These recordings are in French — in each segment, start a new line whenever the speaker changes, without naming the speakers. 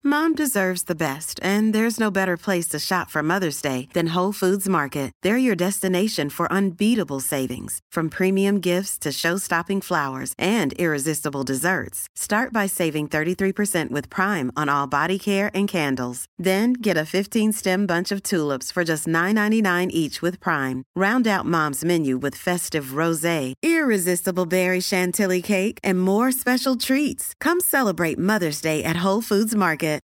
Mom deserves the best, and there's no better place to shop for Mother's Day than Whole Foods Market. They're your destination for unbeatable savings, from premium gifts to show-stopping flowers and irresistible desserts. Start by saving 33% with Prime on all body care and candles. Then get a 15-stem bunch of tulips for just $9.99 each with Prime. Round out Mom's menu with festive rosé, irresistible berry chantilly cake, and more special treats. Come celebrate Mother's Day at Whole Foods Market.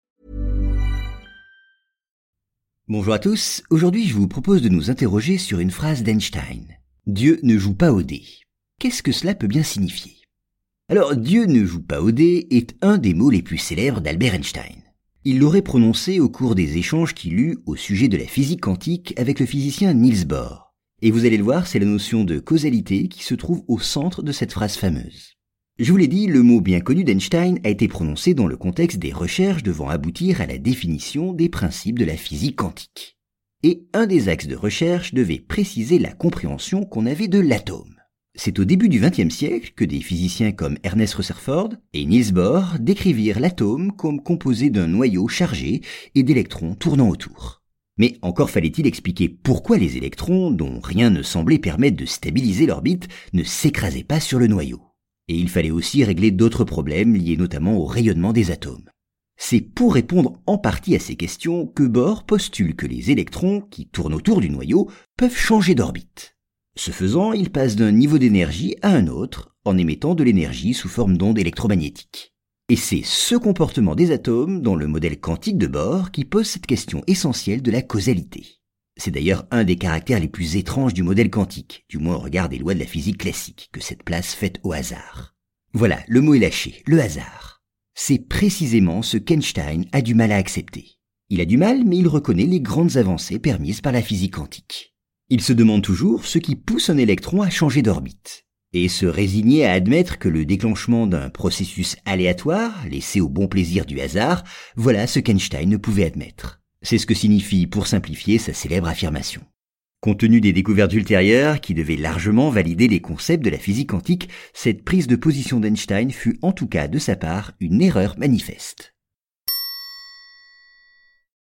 Bonjour à tous, aujourd'hui je vous propose de nous interroger sur une phrase d'Einstein. Dieu ne joue pas au dé. Qu'est-ce que cela peut bien signifier? Alors, Dieu ne joue pas au dé est un des mots les plus célèbres d'Albert Einstein. Il l'aurait prononcé au cours des échanges qu'il eut au sujet de la physique quantique avec le physicien Niels Bohr. Et vous allez le voir, c'est la notion de causalité qui se trouve au centre de cette phrase fameuse. Je vous l'ai dit, le mot bien connu d'Einstein a été prononcé dans le contexte des recherches devant aboutir à la définition des principes de la physique quantique. Et un des axes de recherche devait préciser la compréhension qu'on avait de l'atome. C'est au début du XXe siècle que des physiciens comme Ernest Rutherford et Niels Bohr décrivirent l'atome comme composé d'un noyau chargé et d'électrons tournant autour. Mais encore fallait-il expliquer pourquoi les électrons, dont rien ne semblait permettre de stabiliser l'orbite, ne s'écrasaient pas sur le noyau. Et il fallait aussi régler d'autres problèmes liés notamment au rayonnement des atomes. C'est pour répondre en partie à ces questions que Bohr postule que les électrons, qui tournent autour du noyau, peuvent changer d'orbite. Ce faisant, ils passent d'un niveau d'énergie à un autre, en émettant de l'énergie sous forme d'ondes électromagnétiques. Et c'est ce comportement des atomes, dans le modèle quantique de Bohr, qui pose cette question essentielle de la causalité. C'est d'ailleurs un des caractères les plus étranges du modèle quantique, du moins au regard des lois de la physique classique, que cette place faite au hasard. Voilà, le mot est lâché, le hasard. C'est précisément ce qu'Einstein a du mal à accepter. Il a du mal, mais il reconnaît les grandes avancées permises par la physique quantique. Il se demande toujours ce qui pousse un électron à changer d'orbite. Et se résigner à admettre que le déclenchement d'un processus aléatoire, laissé au bon plaisir du hasard, voilà ce qu'Einstein ne pouvait admettre. C'est ce que signifie, pour simplifier, sa célèbre affirmation. Compte tenu des découvertes ultérieures qui devaient largement valider les concepts de la physique quantique, cette prise de position d'Einstein fut en tout cas de sa part une erreur manifeste.